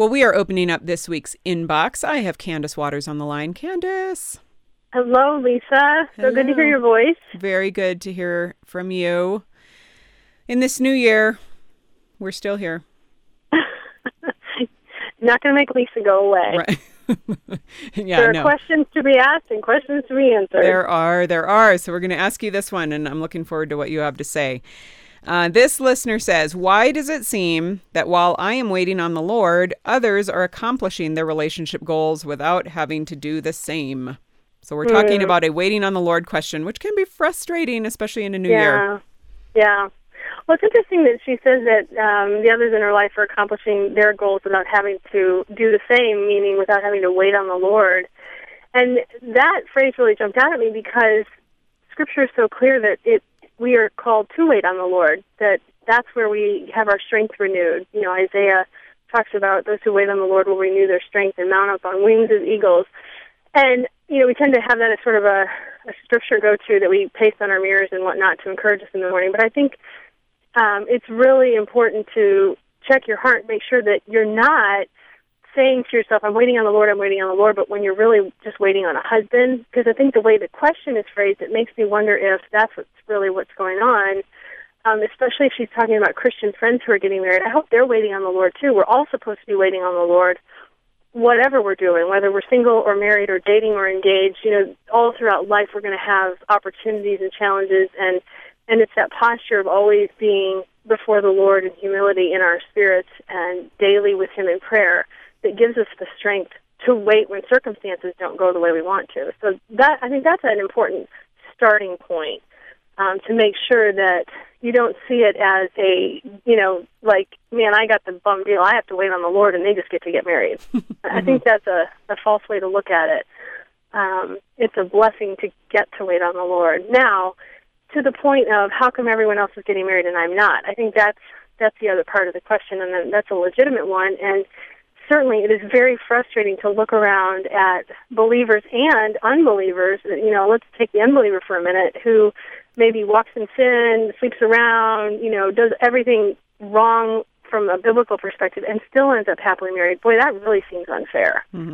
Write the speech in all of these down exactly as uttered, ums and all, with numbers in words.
Well, we are opening up this week's inbox. I have Candace Waters on the line. Candace. Hello, Lisa. Hello. So good to hear your voice. Very good to hear from you. In this new year, we're still here. Not going to make Lisa go away. Right. yeah, there are no. questions to be asked and questions to be answered. There are, there are. So we're going to ask you this one, and I'm looking forward to what you have to say. Uh, this listener says, why does it seem that while I am waiting on the Lord, others are accomplishing their relationship goals without having to do the same? So we're talking mm. about a waiting on the Lord question, which can be frustrating, especially in a new yeah. year. Yeah. Well, it's interesting that she says that um, the others in her life are accomplishing their goals without having to do the same, meaning without having to wait on the Lord. And that phrase really jumped out at me because Scripture is so clear that it we are called to wait on the Lord, that that's where we have our strength renewed. You know, Isaiah talks about those who wait on the Lord will renew their strength and mount up on wings as eagles. And, you know, we tend to have that as sort of a, a Scripture go-to that we paste on our mirrors and whatnot to encourage us in the morning. But I think um, it's really important to check your heart and make sure that you're not saying to yourself, I'm waiting on the Lord, I'm waiting on the Lord, but when you're really just waiting on a husband, because I think the way the question is phrased, it makes me wonder if that's what's really what's going on, um, especially if she's talking about Christian friends who are getting married. I hope they're waiting on the Lord, too. We're all supposed to be waiting on the Lord, whatever we're doing, whether we're single or married or dating or engaged. You know, all throughout life we're going to have opportunities and challenges, and, and it's that posture of always being before the Lord in humility in our spirits and daily with Him in prayer that gives us the strength to wait when circumstances don't go the way we want to. So that I think that's an important starting point, um, to make sure that you don't see it as a, you know, like, man, I got the bum deal. I have to wait on the Lord, and they just get to get married. mm-hmm. I think that's a, a false way to look at it. Um, it's a blessing to get to wait on the Lord. Now, to the point of how come everyone else is getting married and I'm not, I think that's that's the other part of the question, and then that's a legitimate one. And certainly, it is very frustrating to look around at believers and unbelievers. You know, let's take the unbeliever for a minute, who maybe walks in sin, sleeps around, you know, does everything wrong from a biblical perspective, and still ends up happily married. Boy, that really seems unfair. Mm-hmm.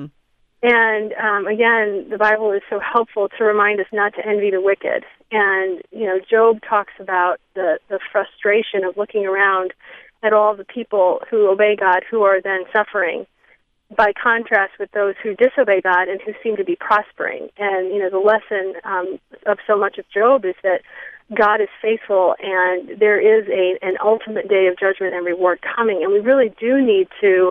And um, again, the Bible is so helpful to remind us not to envy the wicked. And you know, Job talks about the the frustration of looking around at all the people who obey God who are then suffering, by contrast with those who disobey God and who seem to be prospering. And, you know, the lesson um, of so much of Job is that God is faithful and there is a an ultimate day of judgment and reward coming. And we really do need to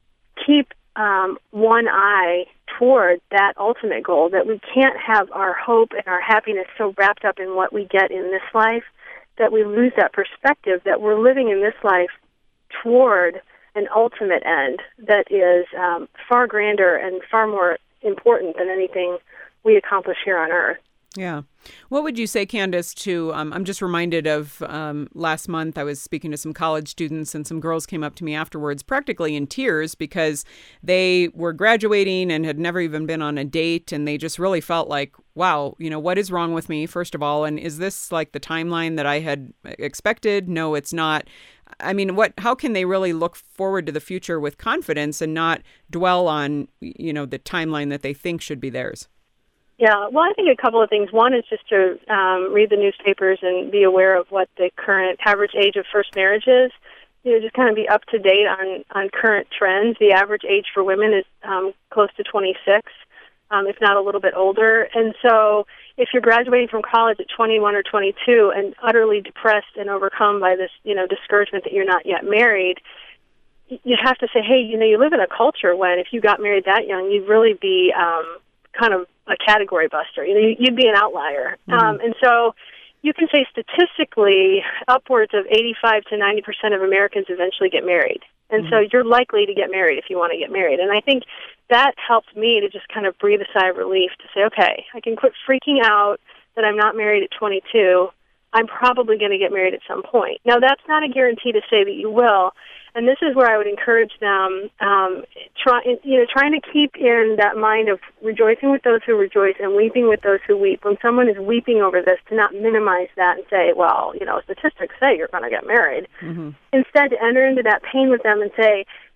keep um, one eye toward that ultimate goal, that we can't have our hope and our happiness so wrapped up in what we get in this life that we lose that perspective that we're living in this life toward an ultimate end that is um, far grander and far more important than anything we accomplish here on earth. Yeah. What would you say, Candace, to, um, I'm just reminded of um, last month I was speaking to some college students, and some girls came up to me afterwards practically in tears because they were graduating and had never even been on a date, and they just really felt like, wow, you know, what is wrong with me, first of all, and is this like the timeline that I had expected? No, it's not. I mean, what? How can they really look forward to the future with confidence and not dwell on, you know, the timeline that they think should be theirs? Yeah, well, I think a couple of things. One is just to um, read the newspapers and be aware of what the current average age of first marriage is. You know, just kind of be up to date on, on current trends. The average age for women is um, close to twenty-six, um, if not a little bit older. And so if you're graduating from college at twenty-one or twenty-two and utterly depressed and overcome by this, you know, discouragement that you're not yet married, you have to say, hey, you know, you live in a culture when if you got married that young, you'd really be um, kind of a category buster. You know, you'd be an outlier. Mm-hmm. Um, and so you can say statistically upwards of eighty-five to ninety percent of Americans eventually get married. And mm-hmm. so you're likely to get married if you want to get married. And I think that helped me to just kind of breathe a sigh of relief to say, okay, I can quit freaking out that I'm not married at twenty-two. I'm probably going to get married at some point. Now, that's not a guarantee to say that you will. And this is where I would encourage them, um, try, you know, trying to keep in that mind of rejoicing with those who rejoice and weeping with those who weep. When someone is weeping over this, to not minimize that and say, well, you know, statistics say you're going to get married. Mm-hmm. Instead, to enter into that pain with them and say,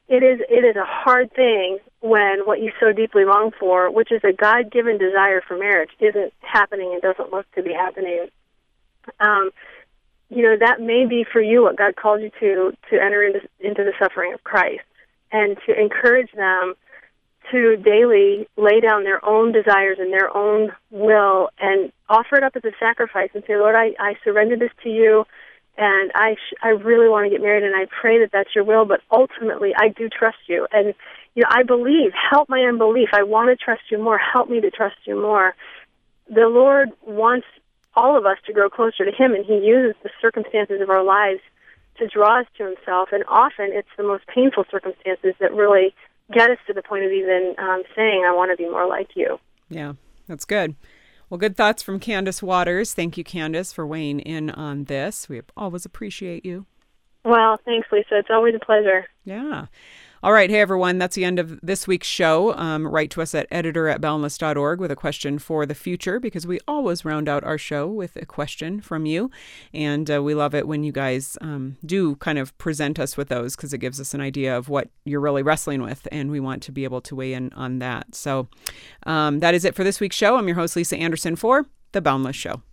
it is it is a hard thing when what you so deeply long for, which is a God-given desire for marriage, isn't happening and doesn't look to be happening. Um, you know, that may be for you what God called you to, to enter into, into the suffering of Christ, and to encourage them to daily lay down their own desires and their own will and offer it up as a sacrifice and say, Lord, I, I surrender this to you, and I sh- I really want to get married, and I pray that that's your will, but ultimately I do trust you. And, you know, I believe. Help my unbelief. I want to trust you more. Help me to trust you more. The Lord wants all of us to grow closer to him, and he uses the circumstances of our lives to draw us to himself, and often it's the most painful circumstances that really get us to the point of even um, saying, I want to be more like you. Yeah, that's good. Well, good thoughts from Candace Waters. Thank you, Candace, for weighing in on this. We always appreciate you. Well, thanks, Lisa. It's always a pleasure. Yeah. All right. Hey, everyone. That's the end of this week's show. Um, write to us at editor at boundless dot org with a question for the future, because we always round out our show with a question from you. And uh, we love it when you guys um, do kind of present us with those, because it gives us an idea of what you're really wrestling with. And we want to be able to weigh in on that. So um, that is it for this week's show. I'm your host, Lisa Anderson, for The Boundless Show.